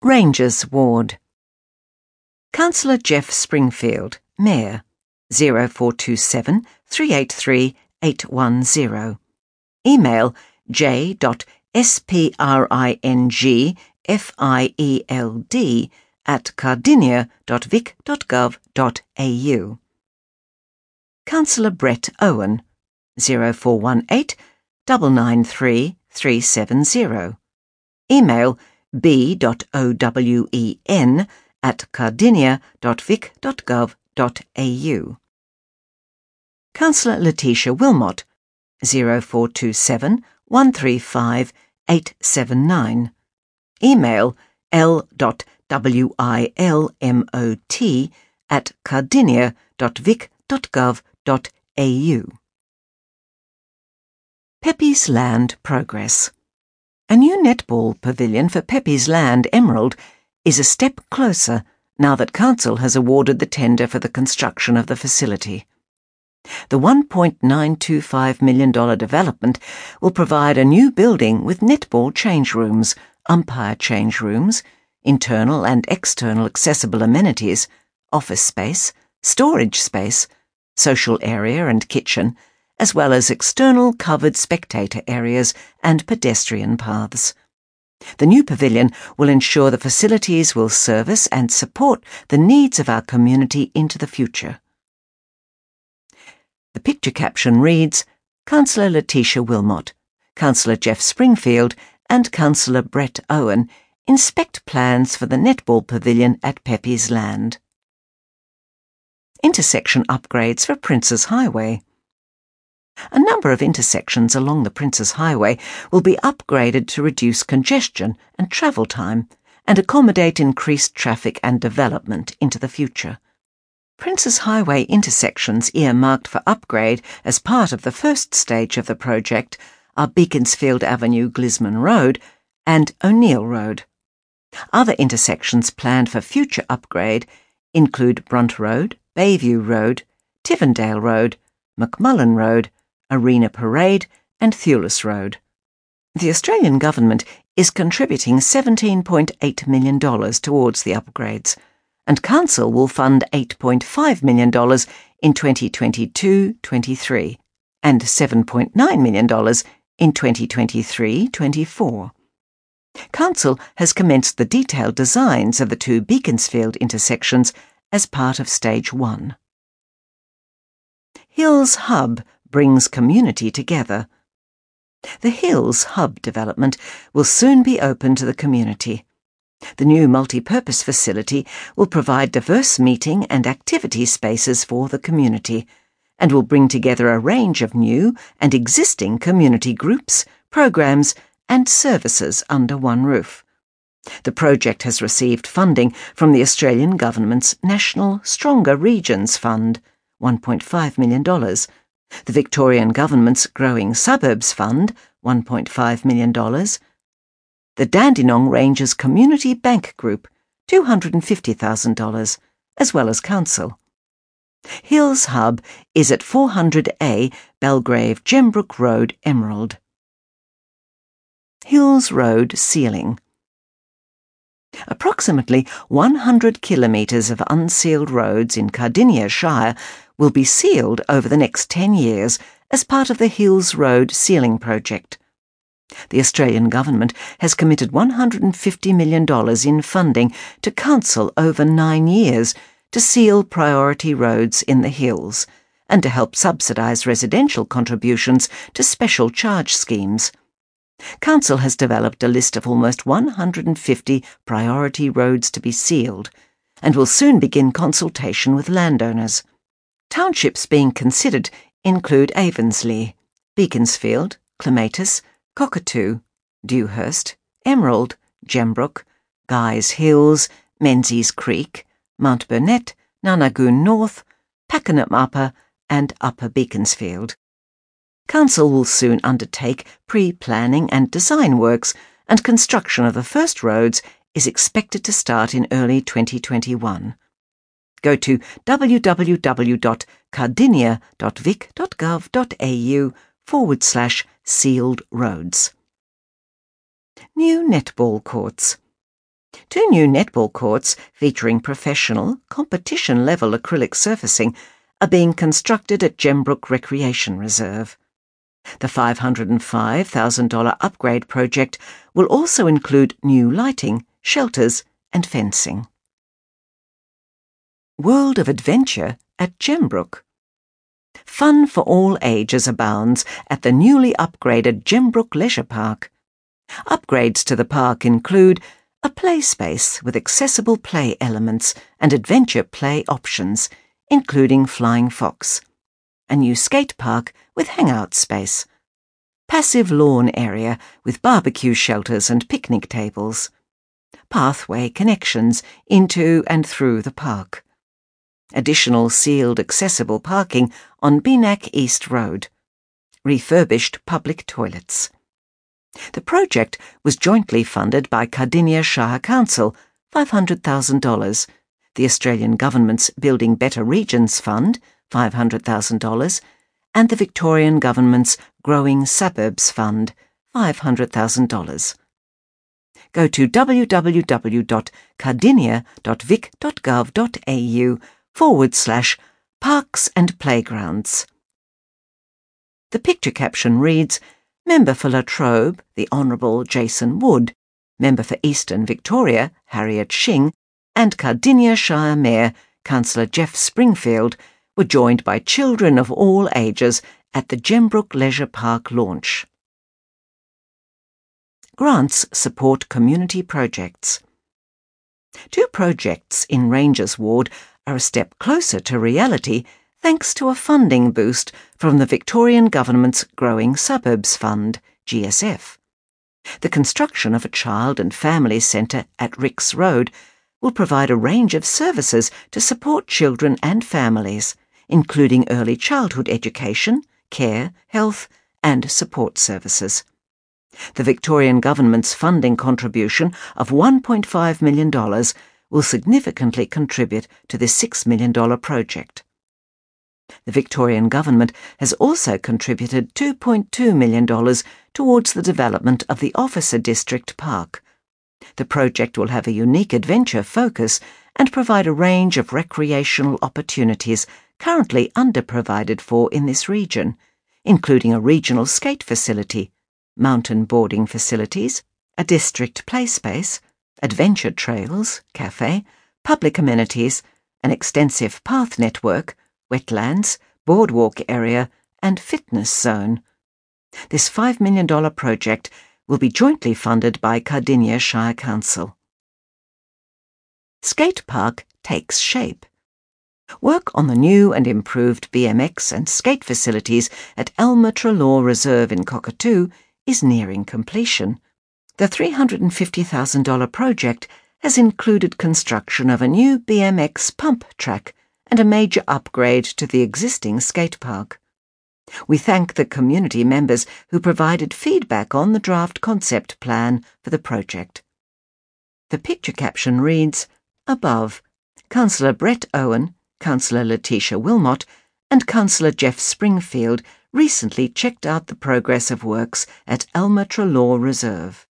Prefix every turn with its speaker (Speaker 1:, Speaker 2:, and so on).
Speaker 1: Rangers Ward. Councillor Jeff Springfield, Mayor, 0427 383 810. Email j.springfield@cardinia.vic.gov.au. Councillor Brett Owen, 0418 993 370. Email b.owen@cardinia.vic.gov.au. Councillor Letitia Wilmot, 0427 135 879. Email l.wilmot@cardinia.vic.gov.au. Pepe's Land progress. A new netball pavilion for Pepe's Land, Emerald, is a step closer now that Council has awarded the tender for the construction of the facility. The $1.925 million development will provide a new building with netball change rooms, umpire change rooms, internal and external accessible amenities, office space, storage space, social area and kitchen, as well as external covered spectator areas and pedestrian paths. The new pavilion will ensure the facilities will service and support the needs of our community into the future. The picture caption reads, Councillor Letitia Wilmot, Councillor Jeff Springfield and Councillor Brett Owen inspect plans for the netball pavilion at Pepe's Land. Intersection upgrades for Princes Highway. A number of intersections along the Princes Highway will be upgraded to reduce congestion and travel time and accommodate increased traffic and development into the future. Princes Highway intersections earmarked for upgrade as part of the first stage of the project are Beaconsfield Avenue Glisman Road and O'Neill Road. Other intersections planned for future upgrade include Brunt Road, Bayview Road, Tivendale Road, McMullen Road, Arena Parade and Thewlis Road. The Australian Government is contributing $17.8 million towards the upgrades, and Council will fund $8.5 million in 2022-23 and $7.9 million in 2023-24. Council has commenced the detailed designs of the two Beaconsfield intersections as part of Stage 1. Hills Hub brings community together. The Hills Hub development will soon be open to the community. The new multi-purpose facility will provide diverse meeting and activity spaces for the community and will bring together a range of new and existing community groups, programs and services under one roof. The project has received funding from the Australian Government's National Stronger Regions Fund, $1.5 million, the Victorian Government's Growing Suburbs Fund, $1.5 million, the Dandenong Ranges Community Bank Group, $250,000, as well as Council. Hills Hub is at 400A Belgrave Gembrook Road, Emerald. Hills Road Sealing. Approximately 100 kilometres of unsealed roads in Cardinia Shire will be sealed over the next 10 years as part of the Hills Road Sealing Project. The Australian Government has committed $150 million in funding to Council over 9 years to seal priority roads in the hills and to help subsidise residential contributions to special charge schemes. Council has developed a list of almost 150 priority roads to be sealed and will soon begin consultation with landowners. Townships being considered include Avensley, Beaconsfield, Clematis, Cockatoo, Dewhurst, Emerald, Gembrook, Guy's Hills, Menzies Creek, Mount Burnett, Nanagoon North, Pakenham Upper and Upper Beaconsfield. Council will soon undertake pre-planning and design works, and construction of the first roads is expected to start in early 2021. Go to www.cardinia.vic.gov.au/sealed roads. New netball courts. 2 new netball courts featuring professional, competition-level acrylic surfacing are being constructed at Gembrook Recreation Reserve. The $505,000 upgrade project will also include new lighting, shelters and fencing. World of Adventure at Gembrook. Fun for all ages abounds at the newly upgraded Gembrook Leisure Park. Upgrades to the park include a play space with accessible play elements and adventure play options, including Flying Fox, a new skate park with hangout space, passive lawn area with barbecue shelters and picnic tables, pathway connections into and through the park, additional sealed accessible parking on Beenak East Road, refurbished public toilets. The project was jointly funded by Cardinia Shire Council, $500,000, the Australian Government's Building Better Regions Fund, $500,000, and the Victorian Government's Growing Suburbs Fund, $500,000. Go to www.cardinia.vic.gov.au/parks and playgrounds. The picture caption reads, Member for La Trobe, the Honourable Jason Wood, Member for Eastern Victoria, Harriet Shing, and Cardinia Shire Mayor, Councillor Jeff Springfield, were joined by children of all ages at the Gembrook Leisure Park launch. Grants support community projects. 2 projects in Rangers Ward are a step closer to reality thanks to a funding boost from the Victorian Government's Growing Suburbs Fund, GSF. The construction of a child and family centre at Ricks Road will provide a range of services to support children and families, including early childhood education, care, health and support services. The Victorian Government's funding contribution of $1.5 million will significantly contribute to this $6 million project. The Victorian Government has also contributed $2.2 million towards the development of the Officer District Park. The project will have a unique adventure focus and provide a range of recreational opportunities currently underprovided for in this region, including a regional skate facility, mountain boarding facilities, a district play space, adventure trails, cafe, public amenities, an extensive path network, wetlands, boardwalk area and fitness zone. This $5 million project will be jointly funded by Cardinia Shire Council. Skate Park takes shape. Work on the new and improved BMX and skate facilities at Elmer Treloar Reserve in Cockatoo is nearing completion. The $350,000 project has included construction of a new BMX pump track and a major upgrade to the existing skate park. We thank the community members who provided feedback on the draft concept plan for the project. The picture caption reads, Above, Councillor Brett Owen, Councillor Letitia Wilmot and Councillor Jeff Springfield recently checked out the progress of works at Elmer Treloar Reserve.